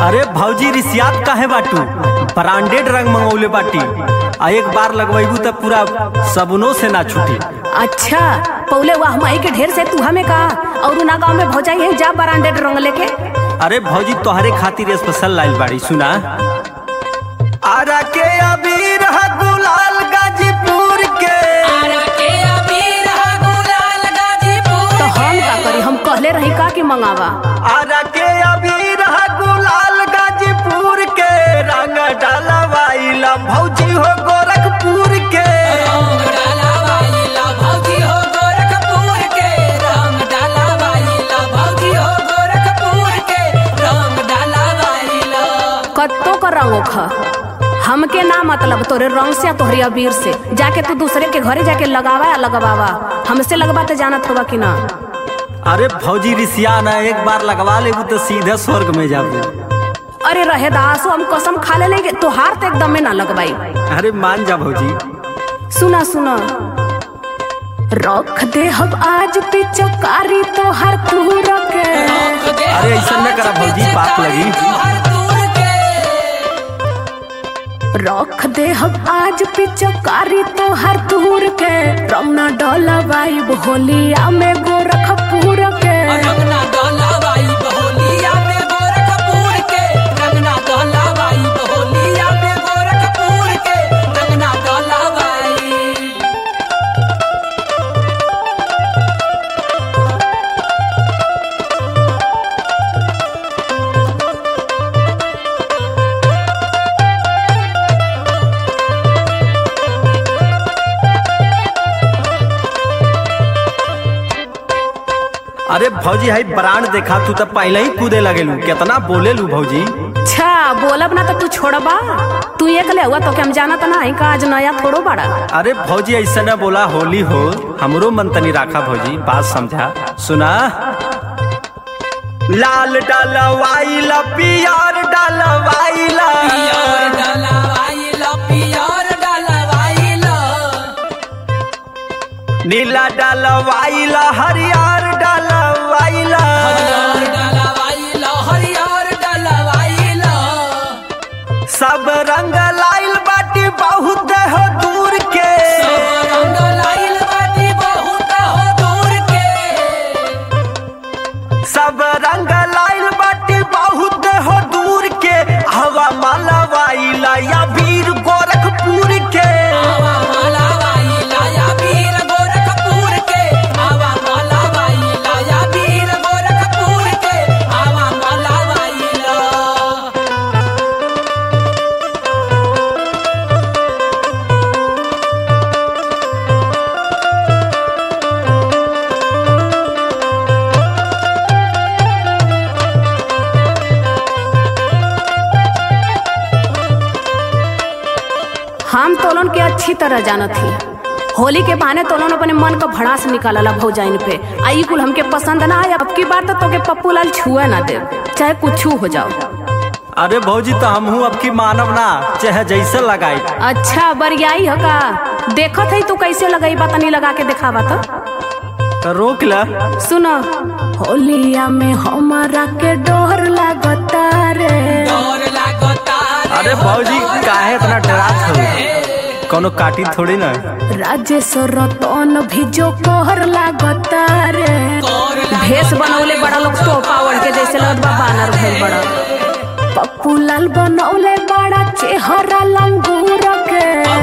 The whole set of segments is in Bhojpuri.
अरे भौजी रिसियात काहे बाटू, ब्रांडेड रंग मंगौले बाटी आ एक बार लगवाइबू त पूरा सबनों से ना छूटी। अच्छा पौले वाह माई के ढेर से तू हमें का और ना गाँव में भौजाई है जा ब्रांडेड रंग लेके। अरे भौजी तोहरे खातिर स्पेशल लाइल बाड़ी सुना। आरा के अबीर है गुलाल गाजीपुर के, तो हम का करी, हम कहले रही का कि मंगावा। आरा के अबीर है गुलाल गाजीपुर के, रंग डालवाइला भौजी हो गोरखपुर के। कत्तो का रंग ओखा हमके ना मतलब तोरे रंग से तोहरी अबीर से जाके तू दूसरे के घरे जाके लगावा या लगवावा, हमसे लगवाते जानत होगा कि ना। अरे भौजी रिसिया ना, एक बार लगवा लेबू तो सीधे स्वर्ग में जाबू। अरे रहे दासो हम कसम खा ले लेंगे तोहार तो एकदम में ना लगवाई। अरे मान जा भौजी। सुना सुना रख दे हम आज पिचकारी तोहर तू रखे। अरे ऐसा न करा भौजी, बात लगी। रख दे हम आज पिचकारी तोहर दूर के, रंग ना डलवाई होलिया में गोरखपुर के। अरे भौजी हाई ब्रांड देखा, तू तो पहले ही कूदे लगेलू, कितना बोलेलू भौजी। अच्छा बोलब ना तो तू छोड़बा, तू एक ले हुआ तो क्या हम जाना तो ना है का आज नया थोड़ो बड़ा। अरे भौजी ऐसा न बोला, होली हो हमरो मन तनी राखा भौजी, बात समझा। सुना लाल डलवाइला पियर डलवाइला, नीला डलवाइला हरियर डलवाइला, सब रंग लाइल बाटी बहुत हो दूर के। सब रंग लाइल बाटी बहुत हो दूर के, हवा मालवाइला या वीर गोरखपुर के। हम तोलन के अच्छी तरह जानत थी, होली के बहाने तोलन अपने मन का भड़ास निकालला भौजाइन पे। आई कुल हमके पसंद ना आया, अब की बार तो तोके पप्पू लाल छुआ ना दे, चाहे कुछ हो जाओ। अरे भौजी तो हम हूँ अब की मानव ना, चाहे जैसे लगाई। अच्छा बरियाई हो का, देखत है तू कैसे लगाई बा, तनी लगा के दिखावा तो रोक ला। सुनो होलिया में हमारा के डोर लागता रे। अरे भौजी काहे इतना डरात हो, कोनो काटी थोड़ी ना। राजेश्वर रतन भी जो कोहर लागता रे, भेष बनौले बड़ा लोग तो पावर के जैसे लगत बा बानर भइल बड़ा। पप्पू लाल बनौले बड़ा चेहरा लंगूर के,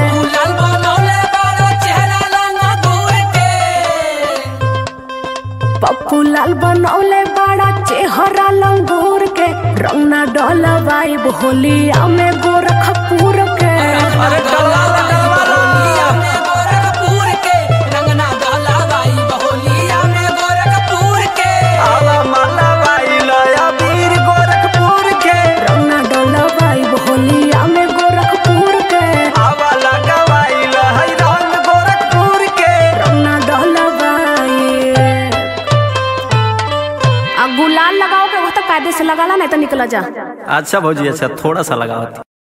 पप्पू लाल बनौले बड़ा चेहरा लंगूर के, रंग ना डलवाई होलिया में गोरखपुर के। अरे गुलाल लगाओगे वो तो कायदे से लगाला, नहीं तो निकला जा। अच्छा भौजी, अच्छा थोड़ा सा लगाओ।